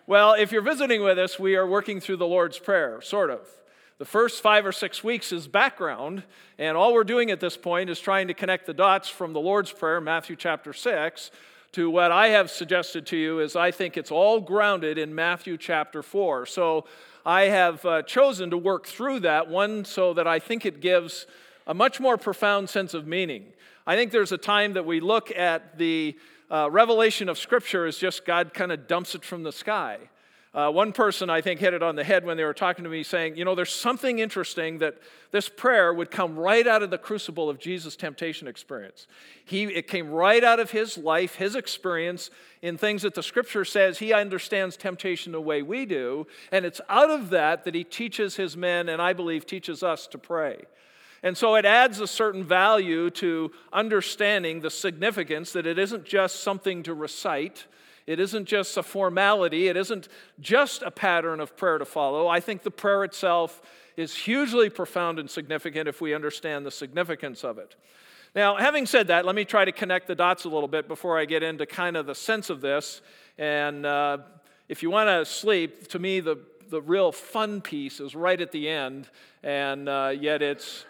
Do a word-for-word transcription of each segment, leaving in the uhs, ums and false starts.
Well, if you're visiting with us, we are working through the Lord's Prayer, sort of. The first five or six weeks is background, and all we're doing at this point is trying to connect the dots from the Lord's Prayer, Matthew chapter six, to what I have suggested to you is I think it's all grounded in Matthew chapter four. So I have uh, chosen to work through that, one, so that I think it gives a much more profound sense of meaning. I think there's a time that we look at the uh, revelation of Scripture as just God kind of dumps it from the sky. Uh, one person, I think, hit it on the head when they were talking to me saying, you know, there's something interesting that this prayer would come right out of the crucible of Jesus' temptation experience. He, it came right out of his life, his experience in things that the Scripture says he understands temptation the way we do, and it's out of that that he teaches his men, and I believe teaches us to pray. And so it adds a certain value to understanding the significance that it isn't just something to recite. It isn't just a formality. It isn't just a pattern of prayer to follow. I think the prayer itself is hugely profound and significant if we understand the significance of it. Now, having said that, let me try to connect the dots a little bit before I get into kind of the sense of this. And uh, if you want to sleep, to me, the, the real fun piece is right at the end, and uh, yet it's...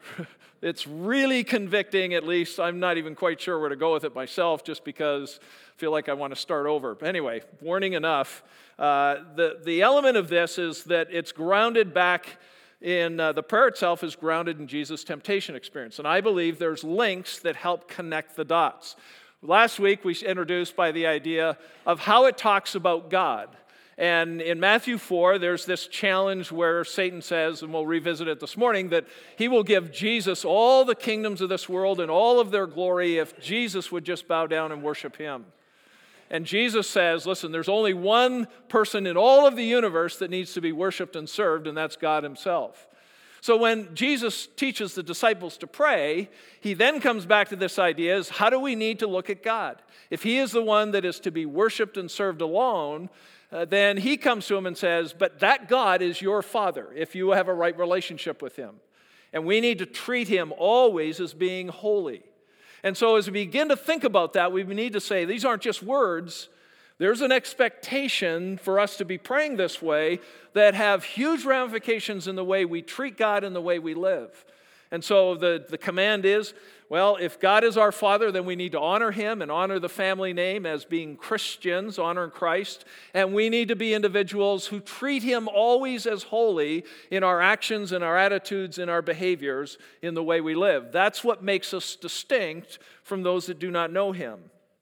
It's really convicting, at least. I'm not even quite sure where to go with it myself, just because I feel like I want to start over. But anyway, warning enough. Uh, the, the element of this is that it's grounded back in, uh, the prayer itself is grounded in Jesus' temptation experience. And I believe there's links that help connect the dots. Last week, we introduced by the idea of how it talks about God. And in Matthew four, there's this challenge where Satan says, and we'll revisit it this morning, that he will give Jesus all the kingdoms of this world and all of their glory if Jesus would just bow down and worship him. And Jesus says, listen, there's only one person in all of the universe that needs to be worshiped and served, and that's God himself. So when Jesus teaches the disciples to pray, he then comes back to this idea is how do we need to look at God? If he is the one that is to be worshiped and served alone, Uh, then he comes to him and says, but that God is your Father if you have a right relationship with him. And we need to treat him always as being holy. And so as we begin to think about that, we need to say, these aren't just words. There's an expectation for us to be praying this way that have huge ramifications in the way we treat God and the way we live. And so the, the command is, well, if God is our Father, then we need to honor him and honor the family name as being Christians, honoring Christ. And we need to be individuals who treat him always as holy in our actions, in our attitudes, in our behaviors, in the way we live. That's what makes us distinct from those that do not know him.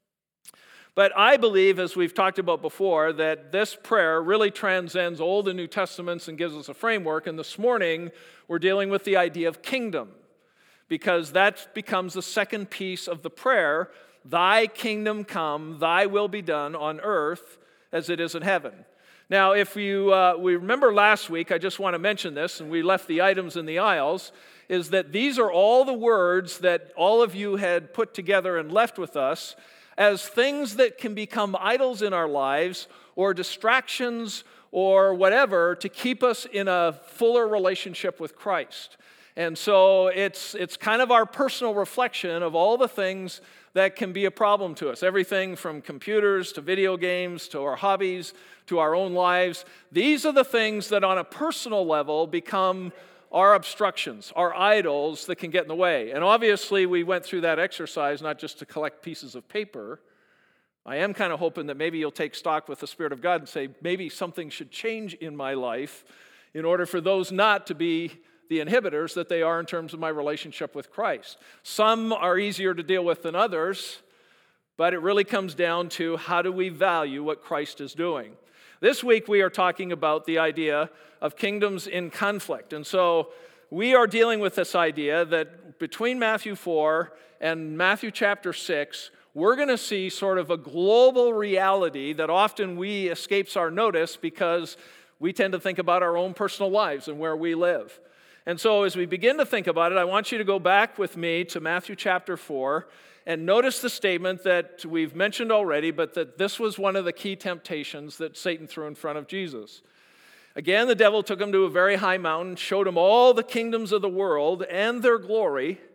But I believe, as we've talked about before, that this prayer really transcends Old and New Testaments and gives us a framework. And this morning, we're dealing with the idea of kingdom, because that becomes the second piece of the prayer. Thy kingdom come, thy will be done on earth as it is in heaven. Now, if you uh, we remember last week, I just want to mention this, and we left the items in the aisles, is that these are all the words that all of you had put together and left with us as things that can become idols in our lives or distractions or whatever to keep us in a fuller relationship with Christ. And so it's it's kind of our personal reflection of all the things that can be a problem to us. Everything from computers to video games to our hobbies to our own lives. These are the things that on a personal level become our obstructions, our idols that can get in the way. And obviously we went through that exercise not just to collect pieces of paper. I am kind of hoping that maybe you'll take stock with the Spirit of God and say, maybe something should change in my life in order for those not to be the inhibitors that they are in terms of my relationship with Christ. Some are easier to deal with than others, but it really comes down to how do we value what Christ is doing. This week we are talking about the idea of kingdoms in conflict. And so we are dealing with this idea that between Matthew four and Matthew chapter six, we're going to see sort of a global reality that often we escapes our notice because we tend to think about our own personal lives and where we live. And so as we begin to think about it, I want you to go back with me to Matthew chapter four and notice the statement that we've mentioned already, but that this was one of the key temptations that Satan threw in front of Jesus. Again, the devil took him to a very high mountain, showed him all the kingdoms of the world and their glory.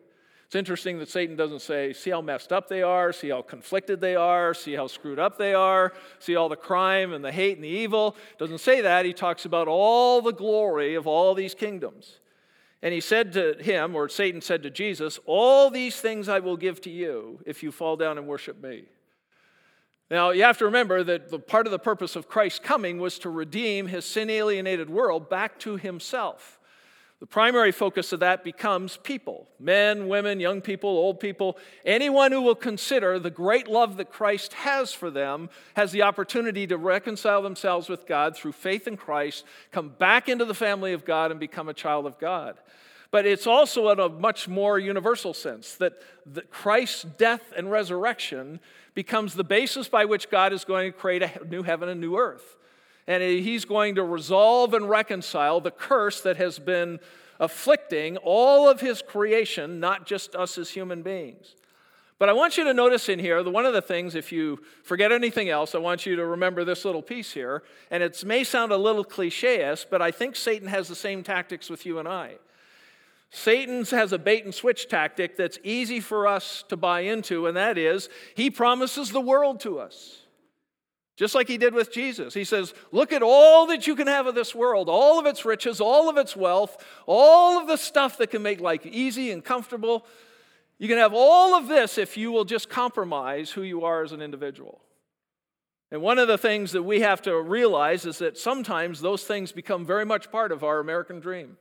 It's interesting that Satan doesn't say, see how messed up they are, see how conflicted they are, see how screwed up they are, see all the crime and the hate and the evil. Doesn't say that. He talks about all the glory of all these kingdoms. And he said to him, or Satan said to Jesus, all these things I will give to you if you fall down and worship me. Now, you have to remember that the part of the purpose of Christ's coming was to redeem his sin-alienated world back to himself. The primary focus of that becomes people, men, women, young people, old people. Anyone who will consider the great love that Christ has for them has the opportunity to reconcile themselves with God through faith in Christ, come back into the family of God, and become a child of God. But it's also in a much more universal sense that Christ's death and resurrection becomes the basis by which God is going to create a new heaven and new earth. And he's going to resolve and reconcile the curse that has been afflicting all of his creation, not just us as human beings. But I want you to notice in here, that one of the things, if you forget anything else, I want you to remember this little piece here. And it may sound a little cliche-ish, but I think Satan has the same tactics with you and I. Satan has a bait and switch tactic that's easy for us to buy into, and that is, he promises the world to us. Just like he did with Jesus. He says, look at all that you can have of this world, all of its riches, all of its wealth, all of the stuff that can make life easy and comfortable. You can have all of this if you will just compromise who you are as an individual. And one of the things that we have to realize is that sometimes those things become very much part of our American dream.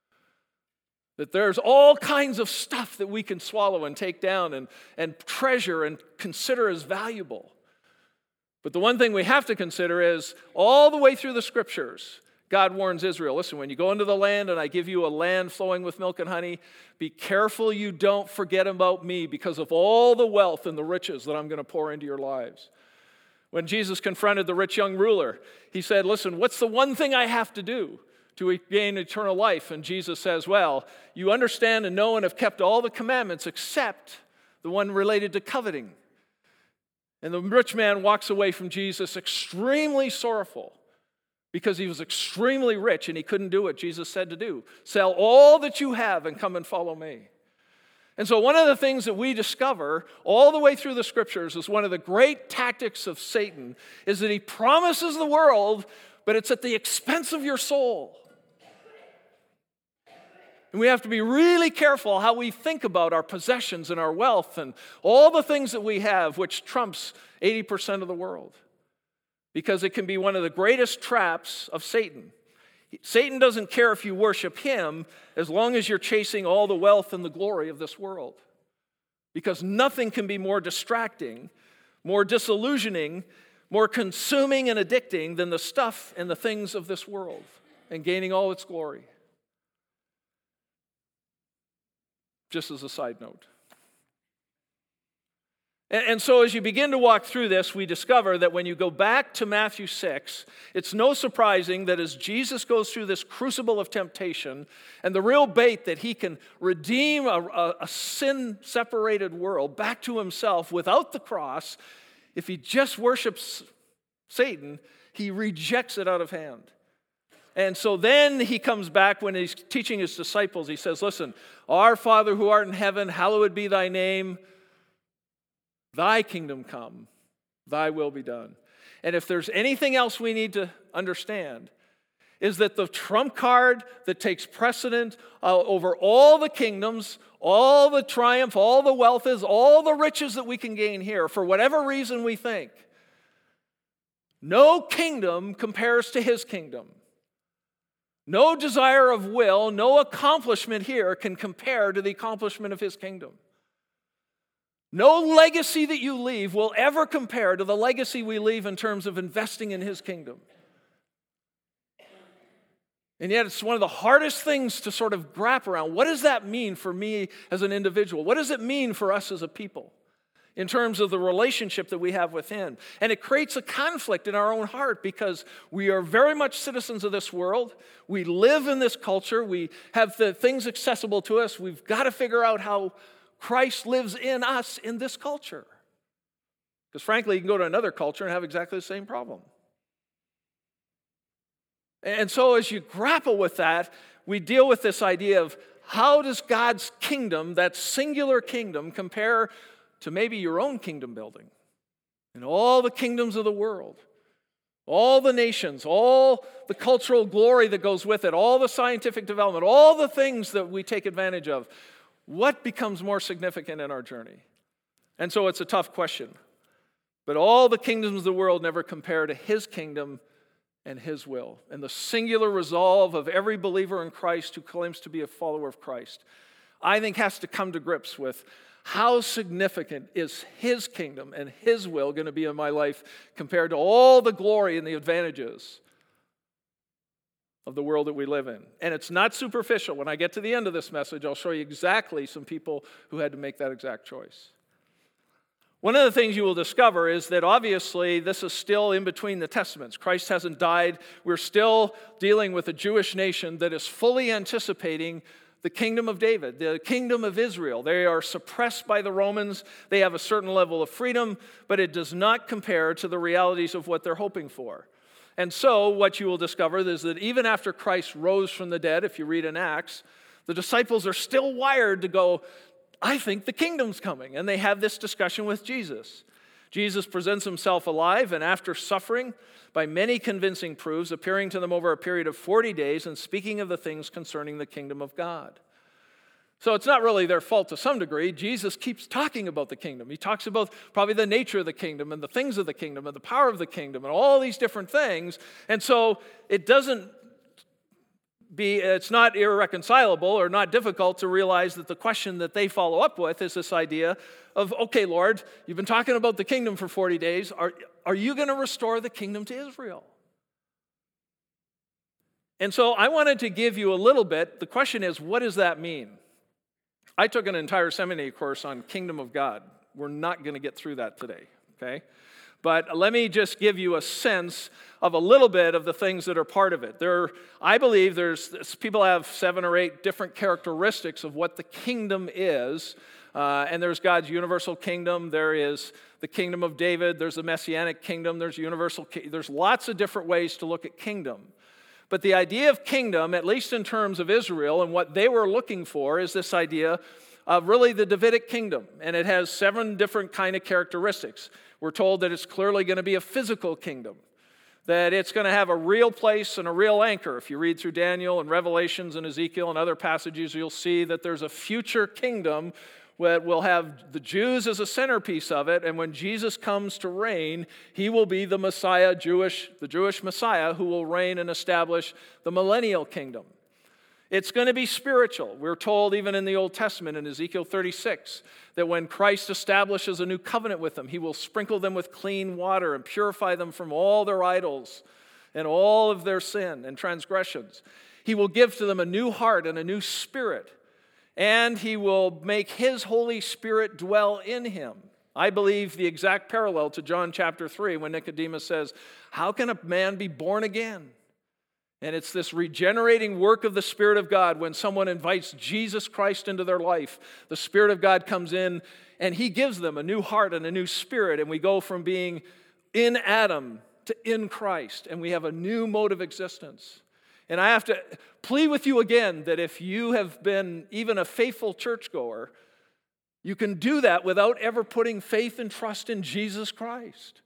That there's all kinds of stuff that we can swallow and take down and, and treasure and consider as valuable. But the one thing we have to consider is all the way through the scriptures, God warns Israel, listen, when you go into the land and I give you a land flowing with milk and honey, be careful you don't forget about me because of all the wealth and the riches that I'm going to pour into your lives. When Jesus confronted the rich young ruler, he said, listen, what's the one thing I have to do to gain eternal life? And Jesus says, well, you understand and know and have kept all the commandments except the one related to coveting. And the rich man walks away from Jesus extremely sorrowful because he was extremely rich and he couldn't do what Jesus said to do. Sell all that you have and come and follow me. And so one of the things that we discover all the way through the scriptures is one of the great tactics of Satan is that he promises the world, but it's at the expense of your soul. And we have to be really careful how we think about our possessions and our wealth and all the things that we have, which trumps eighty percent of the world. Because it can be one of the greatest traps of Satan. Satan doesn't care if you worship him as long as you're chasing all the wealth and the glory of this world. Because nothing can be more distracting, more disillusioning, more consuming and addicting than the stuff and the things of this world and gaining all its glory. Just as a side note. And, and so as you begin to walk through this, we discover that when you go back to Matthew six, it's no surprising that as Jesus goes through this crucible of temptation and the real bait that he can redeem a, a, a sin-separated world back to himself without the cross, if he just worships Satan, he rejects it out of hand. And so then he comes back when he's teaching his disciples. He says, listen, our Father who art in heaven, hallowed be thy name. Thy kingdom come, thy will be done. And if there's anything else we need to understand, is that the trump card that takes precedent uh, over all the kingdoms, all the triumph, all the wealth is, all the riches that we can gain here, for whatever reason we think, no kingdom compares to his kingdom. No desire of will, no accomplishment here can compare to the accomplishment of his kingdom. No legacy that you leave will ever compare to the legacy we leave in terms of investing in his kingdom. And yet it's one of the hardest things to sort of grasp around. What does that mean for me as an individual? What does it mean for us as a people in terms of the relationship that we have with him? And it creates a conflict in our own heart because we are very much citizens of this world. We live in this culture. We have the things accessible to us. We've got to figure out how Christ lives in us in this culture. Because frankly, you can go to another culture and have exactly the same problem. And so as you grapple with that, we deal with this idea of how does God's kingdom, that singular kingdom, compare to maybe your own kingdom building? And all the kingdoms of the world, all the nations, all the cultural glory that goes with it, all the scientific development, all the things that we take advantage of, what becomes more significant in our journey? And so it's a tough question. But all the kingdoms of the world never compare to his kingdom and his will, and the singular resolve of every believer in Christ who claims to be a follower of Christ, I think has to come to grips with how significant is his kingdom and his will going to be in my life compared to all the glory and the advantages of the world that we live in. And it's not superficial. When I get to the end of this message, I'll show you exactly some people who had to make that exact choice. One of the things you will discover is that obviously this is still in between the testaments. Christ hasn't died. We're still dealing with a Jewish nation that is fully anticipating the kingdom of David, the kingdom of Israel. They are suppressed by the Romans. They have a certain level of freedom, but it does not compare to the realities of what they're hoping for. And so what you will discover is that even after Christ rose from the dead, if you read in Acts, the disciples are still wired to go, I think the kingdom's coming. And they have this discussion with Jesus. Jesus presents himself alive, and after suffering by many convincing proofs, appearing to them over a period of forty days and speaking of the things concerning the kingdom of God. So it's not really their fault to some degree. Jesus keeps talking about the kingdom. He talks about probably the nature of the kingdom and the things of the kingdom and the power of the kingdom and all these different things. And so it doesn't be, it's not irreconcilable or not difficult to realize that the question that they follow up with is this idea of, okay, Lord, you've been talking about the kingdom for forty days. Are, are you going to restore the kingdom to Israel? And so I wanted to give you a little bit. The question is, what does that mean? I took an entire seminary course on kingdom of God. We're not going to get through that today, okay? But let me just give you a sense of a little bit of the things that are part of it. There, I believe there's people have seven or eight different characteristics of what the kingdom is. Uh, and there's God's universal kingdom. There is the kingdom of David. There's the messianic kingdom. There's universal. There's lots of different ways to look at kingdom. But the idea of kingdom, at least in terms of Israel and what they were looking for, is this idea of really the Davidic kingdom. And it has seven different kind of characteristics. We're told that it's clearly going to be a physical kingdom, that it's going to have a real place and a real anchor. If you read through Daniel and Revelations and Ezekiel and other passages, you'll see that there's a future kingdom that will have the Jews as a centerpiece of it, and when Jesus comes to reign, he will be the Messiah, Jewish, the Jewish Messiah who will reign and establish the millennial kingdom. It's going to be spiritual. We're told even in the Old Testament in Ezekiel thirty-six that when Christ establishes a new covenant with them, he will sprinkle them with clean water and purify them from all their idols and all of their sin and transgressions. He will give to them a new heart and a new spirit, and he will make his Holy Spirit dwell in him. I believe the exact parallel to John chapter three when Nicodemus says, how can a man be born again? And it's this regenerating work of the Spirit of God when someone invites Jesus Christ into their life. The Spirit of God comes in and he gives them a new heart and a new spirit. And we go from being in Adam to in Christ. And we have a new mode of existence. And I have to plead with you again that if you have been even a faithful churchgoer, you can do that without ever putting faith and trust in Jesus Christ.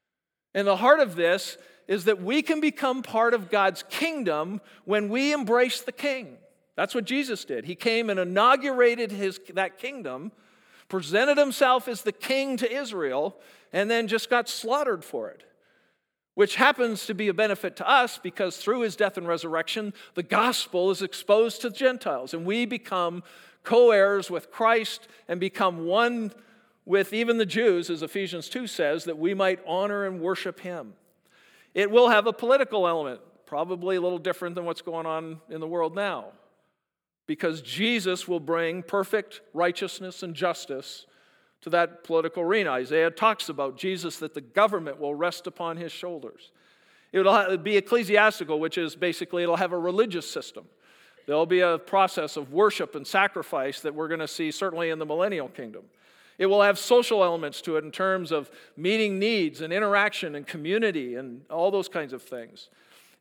And the heart of this is that we can become part of God's kingdom when we embrace the King. That's what Jesus did. He came and inaugurated his, that kingdom, presented himself as the king to Israel, and then just got slaughtered for it, which happens to be a benefit to us because through his death and resurrection, the gospel is exposed to the Gentiles, and we become co-heirs with Christ and become one with even the Jews, as Ephesians two says, that we might honor and worship him. It will have a political element, probably a little different than what's going on in the world now, because Jesus will bring perfect righteousness and justice to that political arena. Isaiah talks about Jesus, that the government will rest upon his shoulders. It will be ecclesiastical, which is basically it'll have a religious system. There'll be a process of worship and sacrifice that we're going to see certainly in the millennial kingdom. It will have social elements to it in terms of meeting needs and interaction and community and all those kinds of things.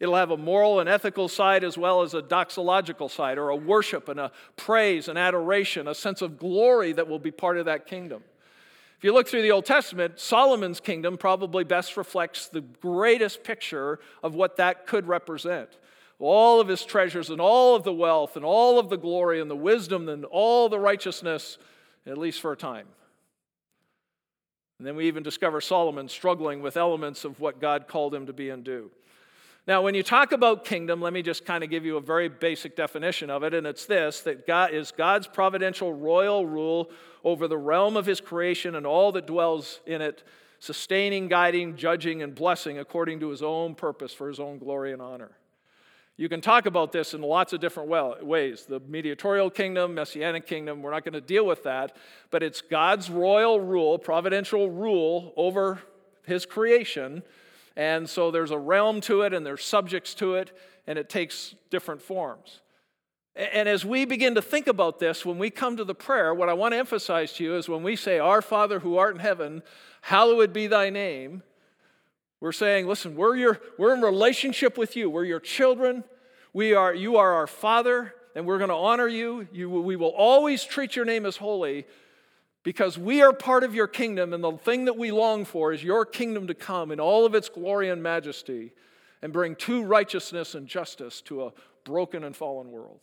It'll have a moral and ethical side as well as a doxological side, or a worship and a praise and adoration, a sense of glory that will be part of that kingdom. If you look through the Old Testament, Solomon's kingdom probably best reflects the greatest picture of what that could represent. All of his treasures and all of the wealth and all of the glory and the wisdom and all the righteousness, at least for a time. And then we even discover Solomon struggling with elements of what God called him to be and do. Now, when you talk about kingdom, let me just kind of give you a very basic definition of it, and it's this, that God is God's providential royal rule over the realm of his creation and all that dwells in it, sustaining, guiding, judging, and blessing according to his own purpose for his own glory and honor. You can talk about this in lots of different ways. The mediatorial kingdom, messianic kingdom, we're not going to deal with that, but it's God's royal rule, providential rule over his creation, and so there's a realm to it and there's subjects to it, and it takes different forms. And as we begin to think about this, when we come to the prayer, what I want to emphasize to you is when we say, Our Father who art in heaven, hallowed be thy name, we're saying, listen, we're your, we're in relationship with you. We're your children. We are, you are our Father, and we're going to honor you. you. We will always treat your name as holy because we are part of your kingdom, and the thing that we long for is your kingdom to come in all of its glory and majesty and bring true righteousness and justice to a broken and fallen world.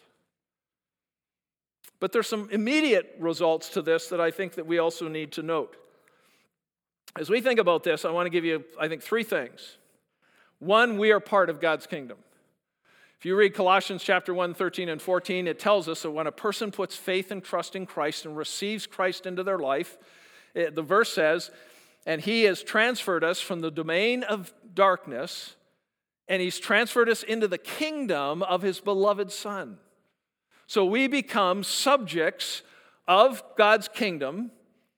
But there's some immediate results to this that I think that we also need to note. As we think about this, I want to give you, I think, three things. One, we are part of God's kingdom. If you read Colossians chapter one, thirteen and fourteen, it tells us that when a person puts faith and trust in Christ and receives Christ into their life, it, the verse says, and he has transferred us from the domain of darkness, and he's transferred us into the kingdom of his beloved Son. So we become subjects of God's kingdom,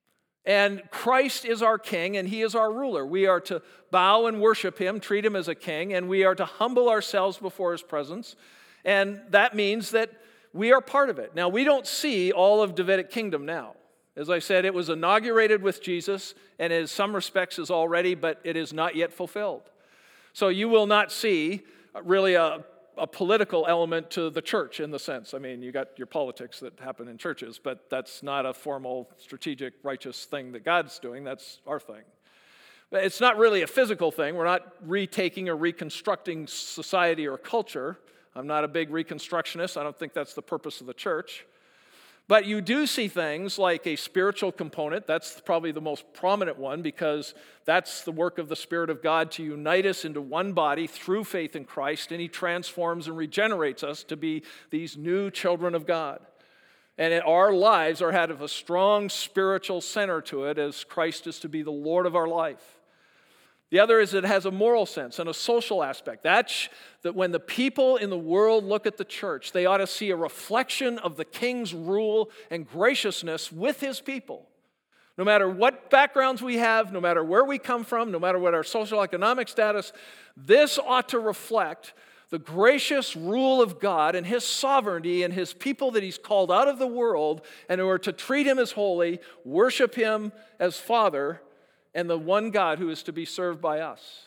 and Christ is our king, and he is our ruler. We are to bow and worship him, treat him as a king, and we are to humble ourselves before his presence. And that means that we are part of it. Now, we don't see all of Davidic kingdom now. As I said, it was inaugurated with Jesus, and in some respects is already, but it is not yet fulfilled. So you will not see really a a political element to the church in the sense. I mean, you got your politics that happen in churches, but that's not a formal, strategic, righteous thing that God's doing. That's our thing. But it's not really a physical thing. We're not retaking or reconstructing society or culture. I'm not a big reconstructionist. I don't think that's the purpose of the church. But you do see things like a spiritual component. That's probably the most prominent one because that's the work of the Spirit of God to unite us into one body through faith in Christ, and he transforms and regenerates us to be these new children of God. And our lives are had of a strong spiritual center to it as Christ is to be the Lord of our life. The other is it has a moral sense and a social aspect. That's that when the people in the world look at the church, they ought to see a reflection of the king's rule and graciousness with his people. No matter what backgrounds we have, no matter where we come from, no matter what our social economic status, this ought to reflect the gracious rule of God and his sovereignty and his people that he's called out of the world and who are to treat him as holy, worship him as Father, and the one God who is to be served by us.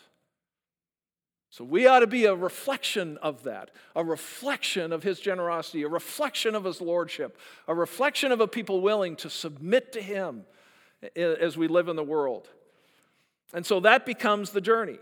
So we ought to be a reflection of that, a reflection of his generosity, a reflection of his lordship, a reflection of a people willing to submit to him as we live in the world. And so that becomes the journey.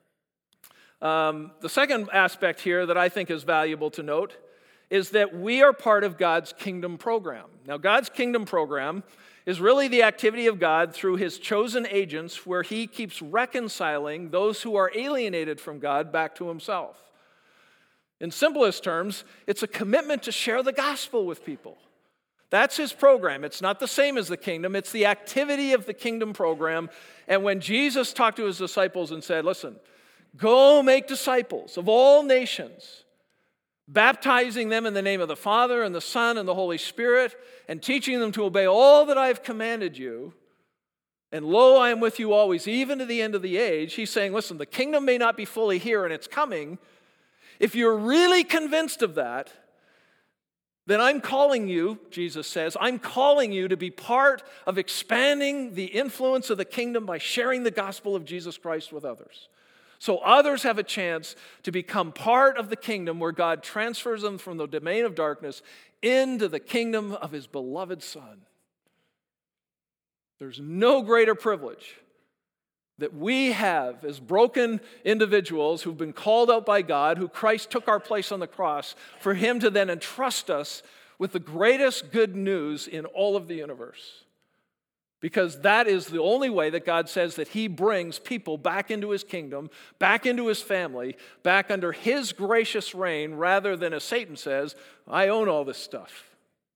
Um, the second aspect here that I think is valuable to note is that we are part of God's kingdom program. Now, God's kingdom program is really the activity of God through his chosen agents where he keeps reconciling those who are alienated from God back to himself. In simplest terms, it's a commitment to share the gospel with people. That's his program. It's not the same as the kingdom. It's the activity of the kingdom program. And when Jesus talked to his disciples and said, listen, go make disciples of all nations, baptizing them in the name of the Father and the Son and the Holy Spirit, and teaching them to obey all that I have commanded you. And lo, I am with you always, even to the end of the age. He's saying, listen, the kingdom may not be fully here and it's coming. If you're really convinced of that, then I'm calling you, Jesus says, I'm calling you to be part of expanding the influence of the kingdom by sharing the gospel of Jesus Christ with others. So others have a chance to become part of the kingdom where God transfers them from the domain of darkness into the kingdom of his beloved Son. There's no greater privilege that we have as broken individuals who've been called out by God, who Christ took our place on the cross, for him to then entrust us with the greatest good news in all of the universe. Because that is the only way that God says that he brings people back into his kingdom, back into his family, back under his gracious reign, rather than, as Satan says, I own all this stuff.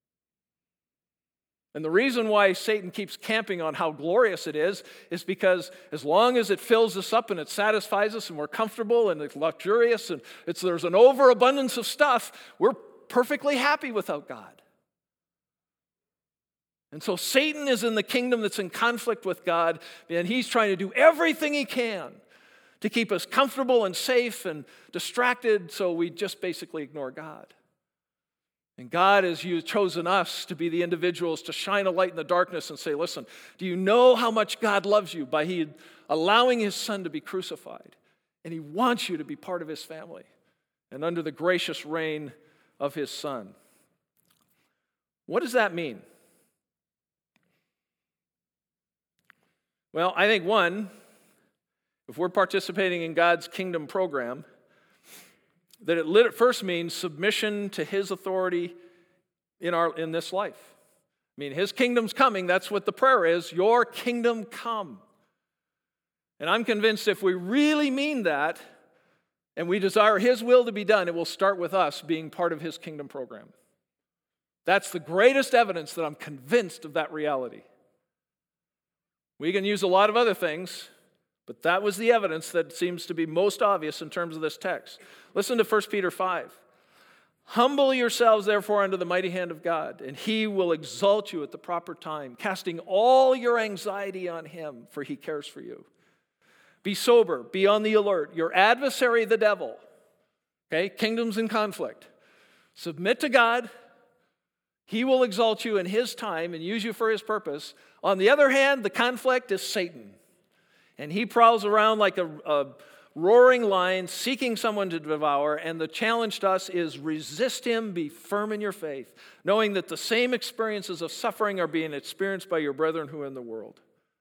And the reason why Satan keeps camping on how glorious it is, is because as long as it fills us up and it satisfies us and we're comfortable and it's luxurious and it's, there's an overabundance of stuff, we're perfectly happy without God. And so Satan is in the kingdom that's in conflict with God, and he's trying to do everything he can to keep us comfortable and safe and distracted, so we just basically ignore God. And God has chosen us to be the individuals to shine a light in the darkness and say, listen, do you know how much God loves you by he allowing his Son to be crucified? And he wants you to be part of his family and under the gracious reign of his Son. What does that mean? Well, I think one, if we're participating in God's kingdom program, that it first means submission to his authority in our in this life. I mean, his kingdom's coming. That's what the prayer is. Your kingdom come. And I'm convinced if we really mean that and we desire his will to be done, it will start with us being part of his kingdom program. That's the greatest evidence that I'm convinced of that reality. We can use a lot of other things, but that was the evidence that seems to be most obvious in terms of this text. Listen to First Peter five. Humble yourselves, therefore, under the mighty hand of God, and he will exalt you at the proper time, casting all your anxiety on him, for he cares for you. Be sober, be on the alert. Your adversary, the devil, okay, kingdoms in conflict. Submit to God. He will exalt you in his time and use you for his purpose. On the other hand, the conflict is Satan. And he prowls around like a, a roaring lion, seeking someone to devour. And the challenge to us is resist him, be firm in your faith, knowing that the same experiences of suffering are being experienced by your brethren who are in the world.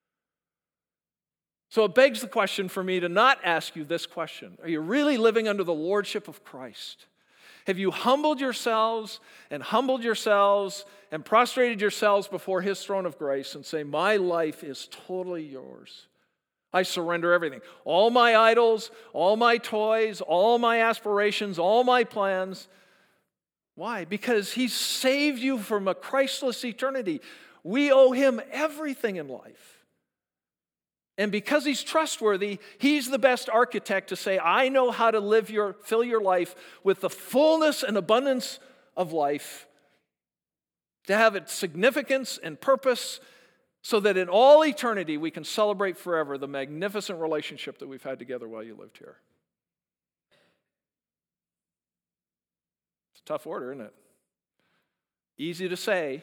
So it begs the question for me to not ask you this question. Are you really living under the lordship of Christ? Have you humbled yourselves and humbled yourselves and prostrated yourselves before his throne of grace and say, my life is totally yours. I surrender everything. All my idols, all my toys, all my aspirations, all my plans. Why? Because he's saved you from a Christless eternity. We owe him everything in life. And because he's trustworthy, he's the best architect to say, I know how to live your, fill your life with the fullness and abundance of life, to have its significance and purpose, so that in all eternity we can celebrate forever the magnificent relationship that we've had together while you lived here. It's a tough order, isn't it? Easy to say.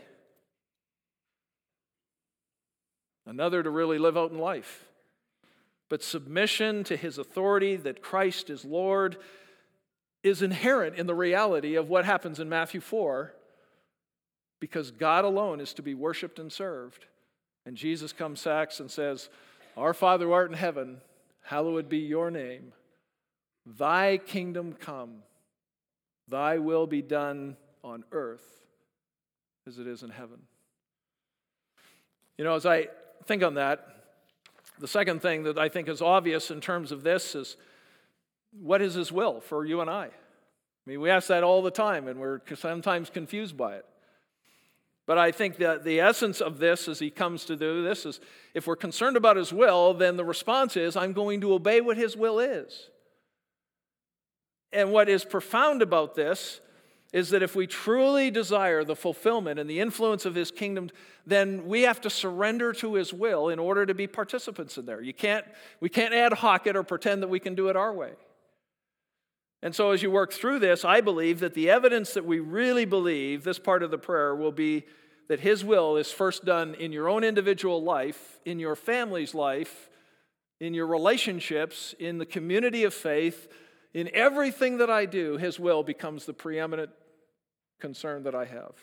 Another to really live out in life. But submission to his authority, that Christ is Lord, is inherent in the reality of what happens in Matthew four, because God alone is to be worshiped and served. And Jesus comes back and says, Our Father who art in heaven, hallowed be your name. Thy kingdom come. Thy will be done on earth as it is in heaven. You know, as I think on that, the second thing that I think is obvious in terms of this is, what is his will for you and I? I mean, we ask that all the time, and we're sometimes confused by it. But I think that the essence of this as he comes to do this is, if we're concerned about his will, then the response is, I'm going to obey what his will is. And what is profound about this is that if we truly desire the fulfillment and the influence of his kingdom, then we have to surrender to his will in order to be participants in there. You can't, we can't ad hoc it or pretend that we can do it our way. And so as you work through this, I believe that the evidence that we really believe this part of the prayer will be that his will is first done in your own individual life, in your family's life, in your relationships, in the community of faith, in everything that I do, His will becomes the preeminent concern that I have.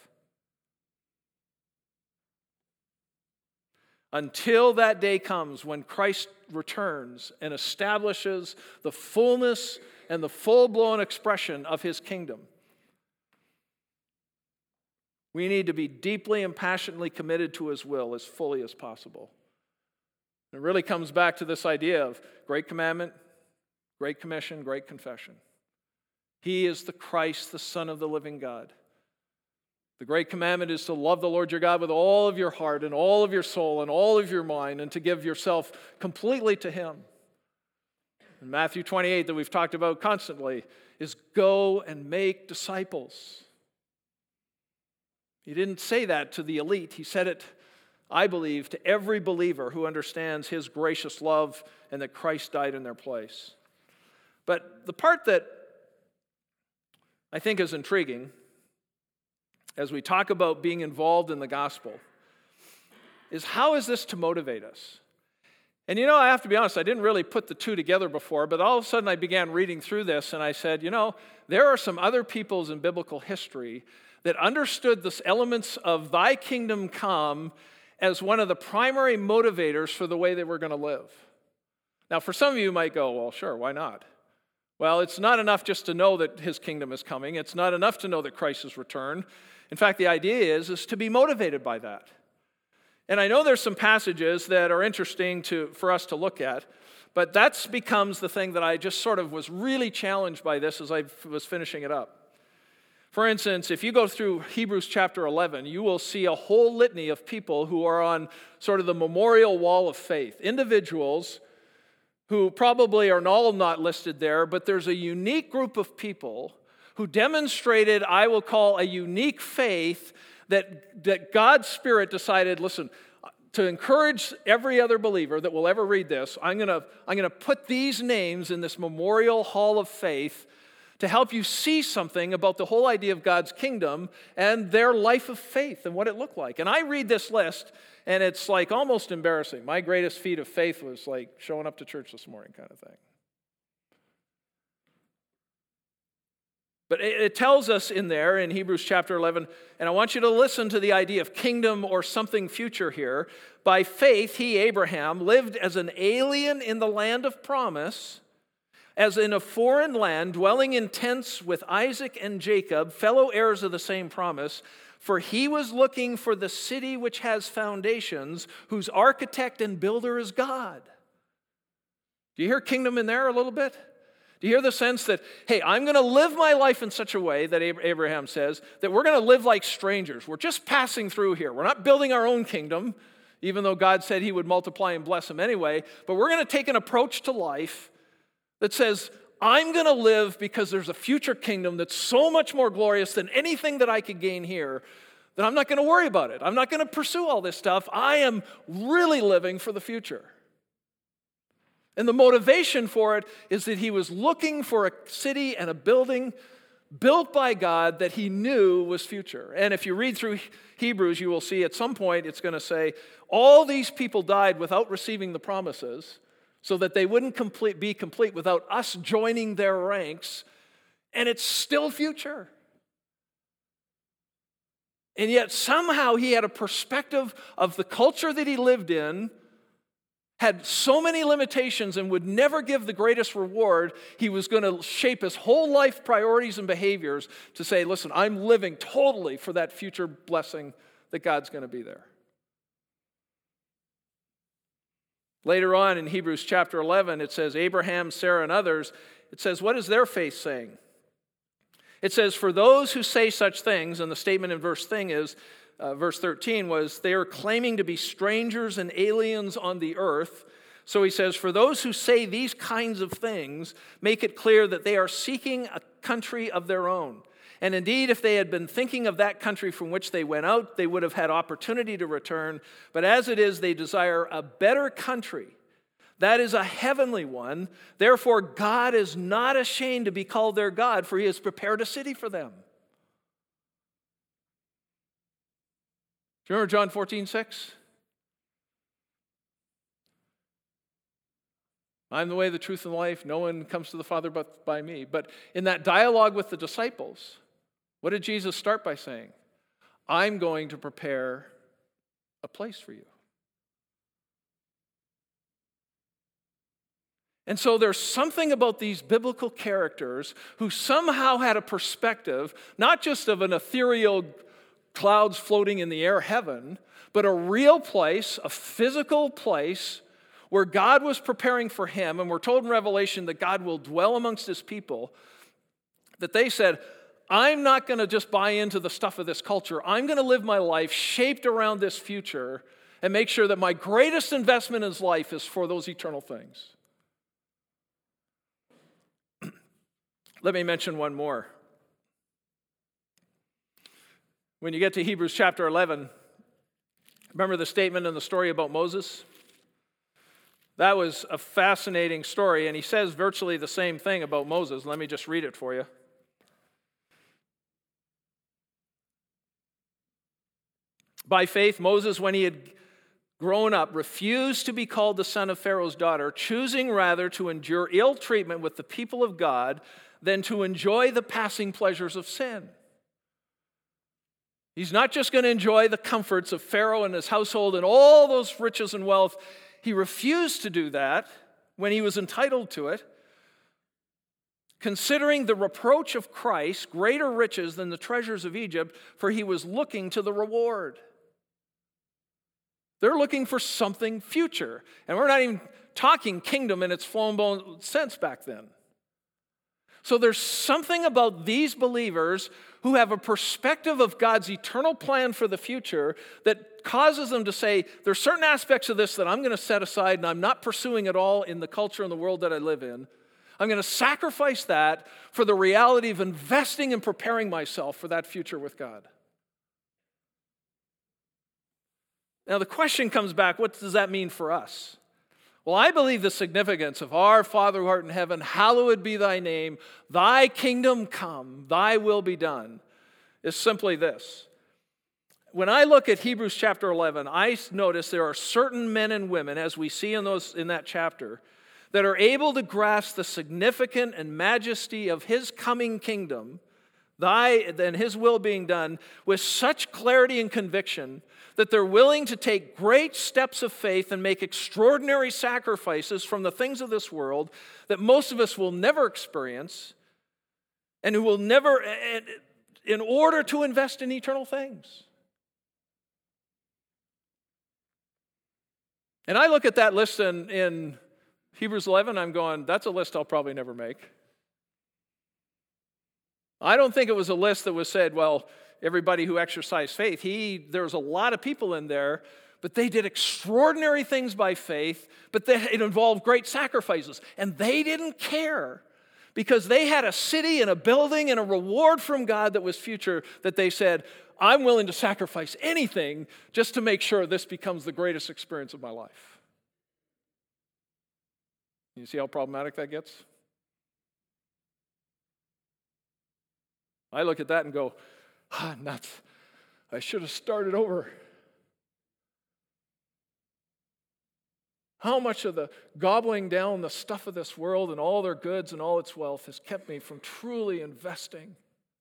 Until that day comes when Christ returns and establishes the fullness and the full-blown expression of His kingdom, we need to be deeply and passionately committed to His will as fully as possible. It really comes back to this idea of Great Commandment, Great Commission, Great Confession. He is the Christ, the Son of the living God. The Great Commandment is to love the Lord your God with all of your heart and all of your soul and all of your mind, and to give yourself completely to Him. And Matthew twenty-eight, that we've talked about constantly, is go and make disciples. He didn't say that to the elite. He said it, I believe, to every believer who understands His gracious love and that Christ died in their place. But the part that I think is intriguing as we talk about being involved in the gospel is, how is this to motivate us? And you know, I have to be honest, I didn't really put the two together before, but all of a sudden I began reading through this and I said, you know, there are some other peoples in biblical history that understood the elements of thy kingdom come as one of the primary motivators for the way they were going to live. Now, for some of you might go, well, sure, why not? Well, it's not enough just to know that His kingdom is coming. It's not enough to know that Christ has returned. In fact, the idea is, is to be motivated by that. And I know there's some passages that are interesting to, for us to look at, but that becomes the thing that I just sort of was really challenged by this as I was finishing it up. For instance, if you go through Hebrews chapter eleven, you will see a whole litany of people who are on sort of the memorial wall of faith. Individuals who probably are all not listed there, but there's a unique group of people who demonstrated, I will call, a unique faith that, that God's Spirit decided, listen, to encourage every other believer that will ever read this, I'm going to I'm going to put these names in this memorial hall of faith to help you see something about the whole idea of God's kingdom and their life of faith and what it looked like. And I read this list, and it's like almost embarrassing. My greatest feat of faith was like showing up to church this morning kind of thing. But it tells us in there in Hebrews chapter eleven, and I want you to listen to the idea of kingdom or something future here. By faith, he, Abraham, lived as an alien in the land of promise, as in a foreign land, dwelling in tents with Isaac and Jacob, fellow heirs of the same promise, for he was looking for the city which has foundations, whose architect and builder is God. Do you hear kingdom in there a little bit? Do you hear the sense that, hey, I'm going to live my life in such a way, that Abraham says, that we're going to live like strangers. We're just passing through here. We're not building our own kingdom, even though God said He would multiply and bless them anyway. But we're going to take an approach to life that says, I'm going to live because there's a future kingdom that's so much more glorious than anything that I could gain here, that I'm not going to worry about it. I'm not going to pursue all this stuff. I am really living for the future. And the motivation for it is that he was looking for a city and a building built by God that he knew was future. And if you read through Hebrews, you will see at some point it's going to say, all these people died without receiving the promises, so that they wouldn't complete, be complete without us joining their ranks, and it's still future. And yet somehow he had a perspective of the culture that he lived in, had so many limitations and would never give the greatest reward. He was going to shape his whole life priorities and behaviors to say, listen, I'm living totally for that future blessing that God's going to be there. Later on in Hebrews chapter eleven, it says, Abraham, Sarah, and others, it says, what is their faith saying? It says, for those who say such things, and the statement in verse thing is, Uh, verse thirteen was, they are claiming to be strangers and aliens on the earth. So he says, for those who say these kinds of things, make it clear that they are seeking a country of their own. And indeed, if they had been thinking of that country from which they went out, they would have had opportunity to return. But as it is, they desire a better country. That is a heavenly one. Therefore, God is not ashamed to be called their God, for He has prepared a city for them. Do you remember John fourteen six? I'm the way, the truth, and the life. No one comes to the Father but by me. But in that dialogue with the disciples, what did Jesus start by saying? I'm going to prepare a place for you. And so there's something about these biblical characters who somehow had a perspective, not just of an ethereal clouds floating in the air heaven, but a real place, a physical place where God was preparing for him, and we're told in Revelation that God will dwell amongst his people, that they said, I'm not going to just buy into the stuff of this culture. I'm going to live my life shaped around this future and make sure that my greatest investment in life is for those eternal things. Let me mention one more. When you get to Hebrews chapter eleven, remember the statement in the story about Moses? That was a fascinating story, and he says virtually the same thing about Moses. Let me just read it for you. By faith, Moses, when he had grown up, refused to be called the son of Pharaoh's daughter, choosing rather to endure ill treatment with the people of God than to enjoy the passing pleasures of sin. He's not just going to enjoy the comforts of Pharaoh and his household and all those riches and wealth. He refused to do that when he was entitled to it, considering the reproach of Christ greater riches than the treasures of Egypt, for he was looking to the reward. They're looking for something future. And we're not even talking kingdom in its full-blown sense back then. So there's something about these believers who have a perspective of God's eternal plan for the future that causes them to say, there's certain aspects of this that I'm going to set aside and I'm not pursuing at all in the culture and the world that I live in. I'm going to sacrifice that for the reality of investing and preparing myself for that future with God. Now the question comes back, what does that mean for us? Well, I believe the significance of our Father who art in heaven, hallowed be thy name, thy kingdom come, thy will be done, is simply this. When I look at Hebrews chapter eleven, I notice there are certain men and women, as we see in those in that chapter, that are able to grasp the significance and majesty of his coming kingdom, thy and his will being done, with such clarity and conviction that they're willing to take great steps of faith and make extraordinary sacrifices from the things of this world that most of us will never experience and who will never, in order to invest in eternal things. And I look at that list in, in Hebrews eleven, I'm going, that's a list I'll probably never make. I don't think it was a list that was said, well, everybody who exercised faith, he, there was a lot of people in there, but they did extraordinary things by faith, but they, it involved great sacrifices. And they didn't care because they had a city and a building and a reward from God that was future that they said, I'm willing to sacrifice anything just to make sure this becomes the greatest experience of my life. You see how problematic that gets? I look at that and go, ah, nuts. I should have started over. How much of the gobbling down the stuff of this world and all their goods and all its wealth has kept me from truly investing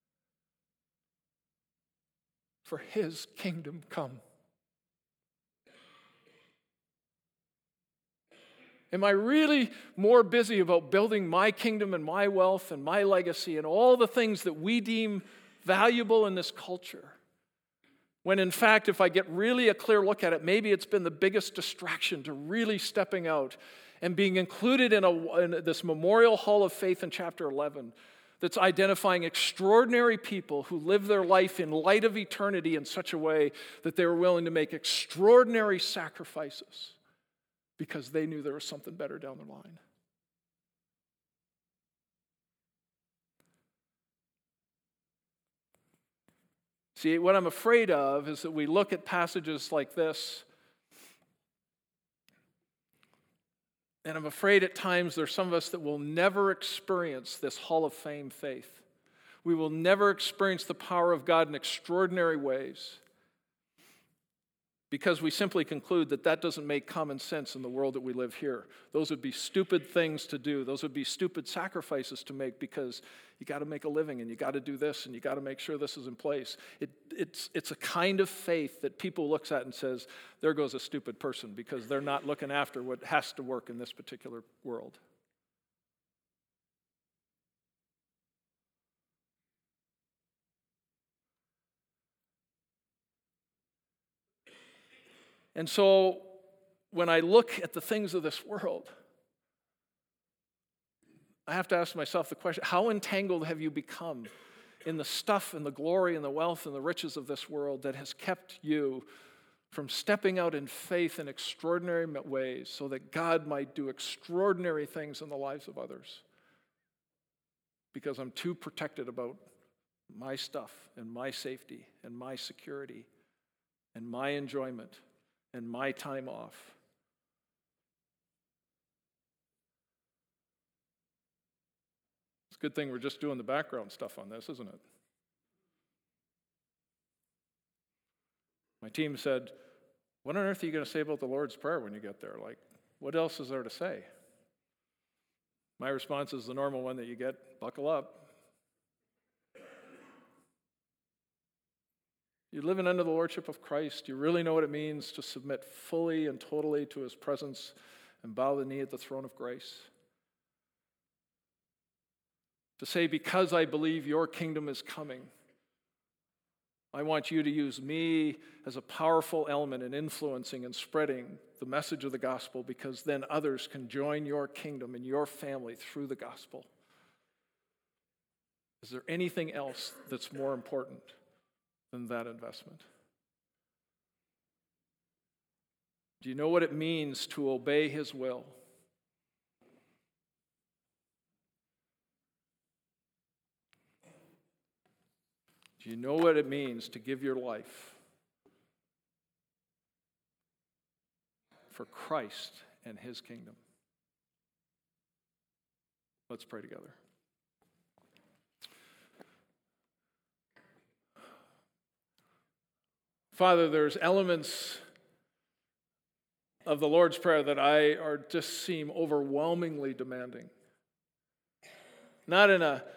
for his kingdom come? Am I really more busy about building my kingdom and my wealth and my legacy and all the things that we deem valuable in this culture? When in fact, if I get really a clear look at it, maybe it's been the biggest distraction to really stepping out and being included in, a, in this memorial hall of faith in chapter eleven that's identifying extraordinary people who live their life in light of eternity in such a way that they were willing to make extraordinary sacrifices because they knew there was something better down the line. See, what I'm afraid of is that we look at passages like this, and I'm afraid at times there's some of us that will never experience this Hall of Fame faith. We will never experience the power of God in extraordinary ways. because we simply conclude that that doesn't make common sense in the world that we live here. Those would be stupid things to do. Those would be stupid sacrifices to make because you got to make a living and you got to do this and you got to make sure this is in place. It, it's, it's a kind of faith that people looks at and says, there goes a stupid person because they're not looking after what has to work in this particular world. And so when I look at the things of this world, I have to ask myself the question, how entangled have you become in the stuff and the glory and the wealth and the riches of this world that has kept you from stepping out in faith in extraordinary ways so that God might do extraordinary things in the lives of others? Because I'm too protected about my stuff and my safety and my security and my enjoyment and my time off. It's a good thing we're just doing the background stuff on this, isn't it? My team said, what on earth are you going to say about the Lord's Prayer when you get there? Like, what else is there to say? My response is the normal one that you get, buckle up. You're living under the lordship of Christ. You really know what it means to submit fully and totally to his presence and bow the knee at the throne of grace. To say, because I believe your kingdom is coming, I want you to use me as a powerful element in influencing and spreading the message of the gospel, because then others can join your kingdom and your family through the gospel. Is there anything else that's more important than that investment? Do you know what it means to obey his will? Do you know what it means to give your life for Christ and his kingdom? Let's pray together. Father, there's elements of the Lord's Prayer that I are just seem overwhelmingly demanding. Not in a,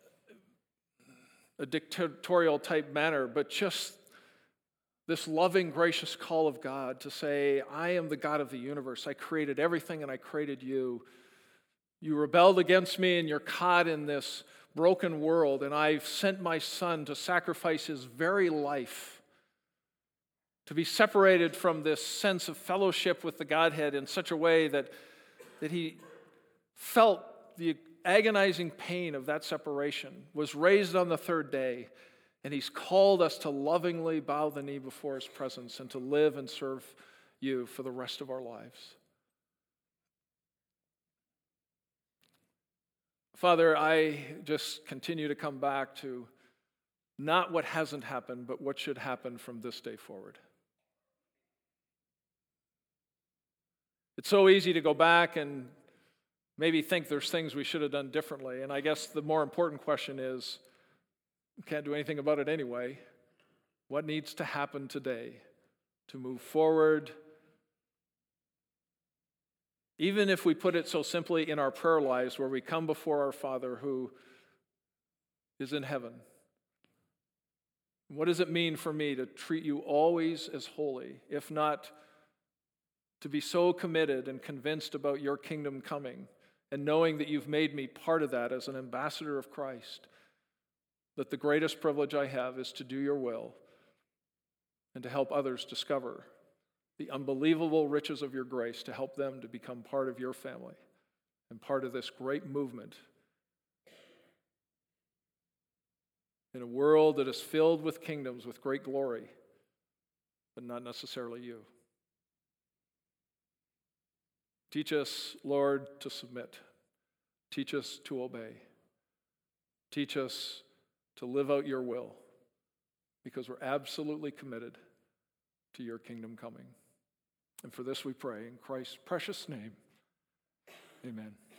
a dictatorial type manner, but just this loving, gracious call of God to say, I am the God of the universe. I created everything and I created you. You rebelled against me and you're caught in this broken world, and I've sent my Son to sacrifice his very life to be separated from this sense of fellowship with the Godhead in such a way that, that he felt the agonizing pain of that separation, was raised on the third day, and he's called us to lovingly bow the knee before his presence and to live and serve you for the rest of our lives. Father, I just continue to come back to not what hasn't happened, but what should happen from this day forward. It's so easy to go back and maybe think there's things we should have done differently. And I guess the more important question is, we can't do anything about it anyway. What needs to happen today to move forward? Even if we put it so simply in our prayer lives, where we come before our Father who is in heaven. What does it mean for me to treat you always as holy, if not to be so committed and convinced about your kingdom coming, and knowing that you've made me part of that as an ambassador of Christ, that the greatest privilege I have is to do your will and to help others discover the unbelievable riches of your grace, to help them to become part of your family and part of this great movement in a world that is filled with kingdoms with great glory, but not necessarily you. Teach us, Lord, to submit. Teach us to obey. Teach us to live out your will, because we're absolutely committed to your kingdom coming. And for this we pray in Christ's precious name. Amen.